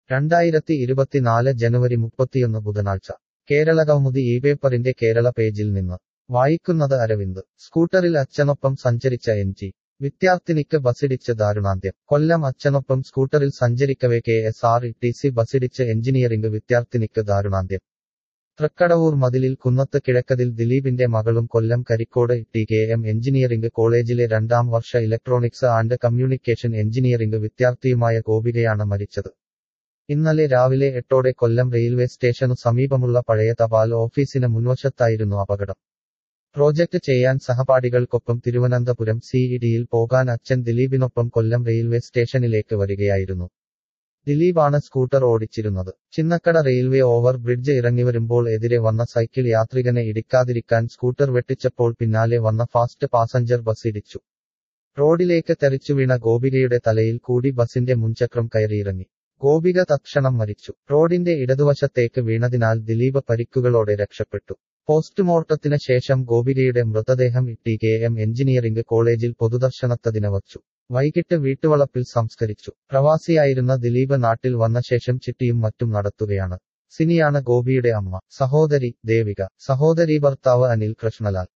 2024 ജനുവരി 31 ബുധനാഴ്ച കേരളകൗമുദി പേപ്പറിന്റെ കേരള പേജിൽ നിന്ന് വായിക്കുന്നത് അരവിന്ദ്. സ്കൂട്ടറിൽ അച്ഛനൊപ്പം സഞ്ചരിച്ച എം.ജി. വിദ്യാർത്ഥിനിക്ക് ബസിടിച്ച് ദാരുണാന്ത്യം. കൊല്ലം. അച്ഛനൊപ്പം സ്കൂട്ടറിൽ സഞ്ചരിക്കവെ കെ.എസ്.ആർ.ടി.സി ബസിടിച്ച് എഞ്ചിനീയറിംഗ് വിദ്യാർത്ഥിനിക്ക് ദാരുണാന്ത്യം. തൃക്കടവൂർ മതിലിൽ കുന്നത്ത് കിഴക്കതിൽ ദിലീപിന്റെ മകളും കൊല്ലം കരിക്കോട് ടി.കെ.എം. എഞ്ചിനീയറിംഗ് കോളേജിലെ 2ാം വർഷ ഇലക്ട്രോണിക്സ് ആൻഡ് കമ്മ്യൂണിക്കേഷൻ എഞ്ചിനീയറിംഗ് വിദ്യാർത്ഥിയുമായ ഗോപികയാണ് മരിച്ചത്. ഇന്നലെ രാവിലെ 8ഓടെ കൊല്ലം റെയിൽവേ സ്റ്റേഷനു സമീപമുള്ള പഴയ തപാൽ ഓഫീസിന് മുൻവശത്തായിരുന്നു അപകടം. പ്രോജക്ട് ചെയ്യാൻ സഹപാഠികൾക്കൊപ്പം തിരുവനന്തപുരം CEDയിൽ പോകാൻ അച്ഛൻ ദിലീപിനൊപ്പം കൊല്ലം റെയിൽവേ സ്റ്റേഷനിലേക്ക് വരികയായിരുന്നു. ദിലീപാണ് സ്കൂട്ടർ ഓടിച്ചിരുന്നത്. ചിന്നക്കട റെയിൽവേ ഓവർ ബ്രിഡ്ജ് ഇറങ്ങിവരുമ്പോൾ എതിരെ വന്ന സൈക്കിൾ യാത്രികനെ ഇടിക്കാതിരിക്കാൻ സ്കൂട്ടർ വെട്ടിച്ചപ്പോൾ പിന്നാലെ വന്ന ഫാസ്റ്റ് പാസഞ്ചർ ബസ് ഇടിച്ചു. റോഡിലേക്ക് തെറിച്ചുവീണ ഗോപികയുടെ തലയിൽ കൂടി ബസിന്റെ മുൻചക്രം കയറിയിറങ്ങി. ഗോപിക തത്ക്ഷണം മരിച്ചു. റോഡിന്റെ ഇടതുവശത്തേക്ക് വീണതിനാൽ ദിലീപ് പരിക്കുകളോടെ രക്ഷപ്പെട്ടു. പോസ്റ്റ്മോർട്ടത്തിന് ശേഷം ഗോപികയുടെ മൃതദേഹം ടി.കെ.എം. എഞ്ചിനീയറിംഗ് കോളേജിൽ പൊതുദർശനത്തിന് വച്ചു. വൈകിട്ട് വീട്ടുവളപ്പിൽ സംസ്കരിച്ചു. പ്രവാസിയായിരുന്ന ദിലീപ് നാട്ടിൽ വന്ന ശേഷം ചിട്ടിയും മറ്റും നടത്തുകയാണ്. സിനിയാണ് ഗോപിയുടെ അമ്മ. സഹോദരി ദേവിക. സഹോദരീ ഭർത്താവ് അനിൽ കൃഷ്ണലാൽ.